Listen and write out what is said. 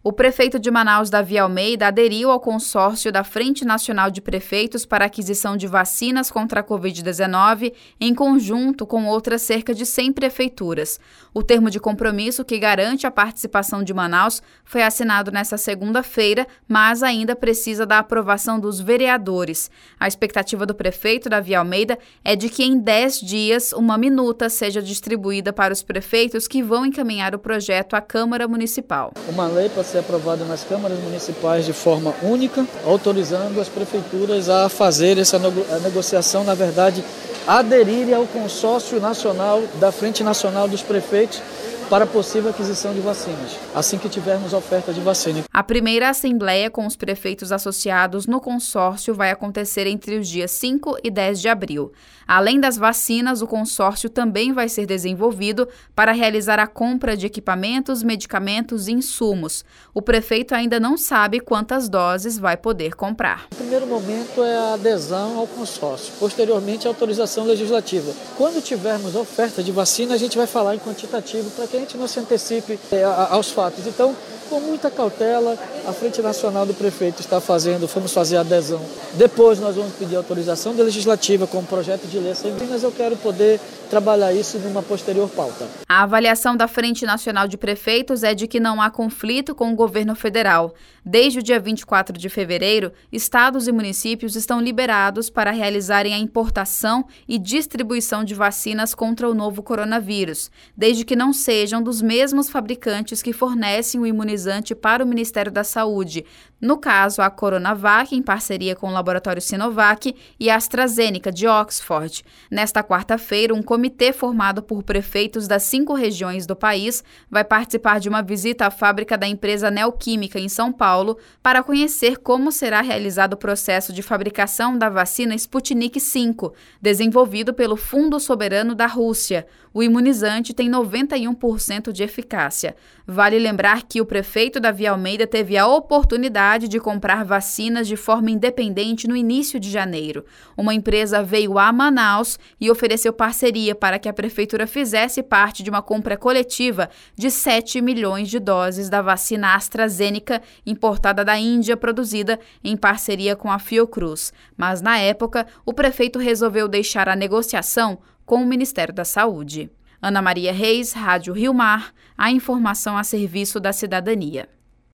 O prefeito de Manaus, Davi Almeida, aderiu ao consórcio da Frente Nacional de Prefeitos para a aquisição de vacinas contra a Covid-19, em conjunto com outras cerca de 100 prefeituras. O termo de compromisso que garante a participação de Manaus foi assinado nesta segunda-feira, mas ainda precisa da aprovação dos vereadores. A expectativa do prefeito, Davi Almeida, é de que em 10 dias uma minuta seja distribuída para os prefeitos que vão encaminhar o projeto à Câmara Municipal. Uma lei para ser aprovada nas câmaras municipais de forma única, autorizando as prefeituras a fazer essa negociação, na verdade, aderirem ao consórcio nacional da Frente Nacional dos Prefeitos para a possível aquisição de vacinas, assim que tivermos oferta de vacina. A primeira assembleia com os prefeitos associados no consórcio vai acontecer entre os dias 5 e 10 de abril. Além das vacinas, o consórcio também vai ser desenvolvido para realizar a compra de equipamentos, medicamentos e insumos. O prefeito ainda não sabe quantas doses vai poder comprar. O primeiro momento é a adesão ao consórcio, posteriormente a autorização legislativa. Quando tivermos oferta de vacina, a gente vai falar em quantitativo para que a gente não se antecipe aos fatos. Então, com muita cautela, a Frente Nacional do Prefeito vamos fazer a adesão. Depois nós vamos pedir autorização legislativa com o projeto de lei, mas eu quero poder trabalhar isso numa posterior pauta. A avaliação da Frente Nacional de Prefeitos é de que não há conflito com o governo federal. Desde o dia 24 de fevereiro, estados e municípios estão liberados para realizarem a importação e distribuição de vacinas contra o novo coronavírus, desde que não sejam dos mesmos fabricantes que fornecem o imunizante para o Ministério da Saúde. No caso, a Coronavac, em parceria com o laboratório Sinovac, e a AstraZeneca, de Oxford. Nesta quarta-feira, um comitê formado por prefeitos das 5 regiões do país vai participar de uma visita à fábrica da empresa Neoquímica, em São Paulo, para conhecer como será realizado o processo de fabricação da vacina Sputnik V, desenvolvido pelo Fundo Soberano da Rússia. O imunizante tem 91% de eficácia. Vale lembrar que o prefeito Davi Almeida teve a oportunidade de comprar vacinas de forma independente no início de janeiro. Uma empresa veio a Manaus e ofereceu parceria para que a prefeitura fizesse parte de uma compra coletiva de 7 milhões de doses da vacina AstraZeneca, importada da Índia, produzida em parceria com a Fiocruz. Mas, na época, o prefeito resolveu deixar a negociação com o Ministério da Saúde. Ana Maria Reis, Rádio Rio Mar, a informação a serviço da cidadania.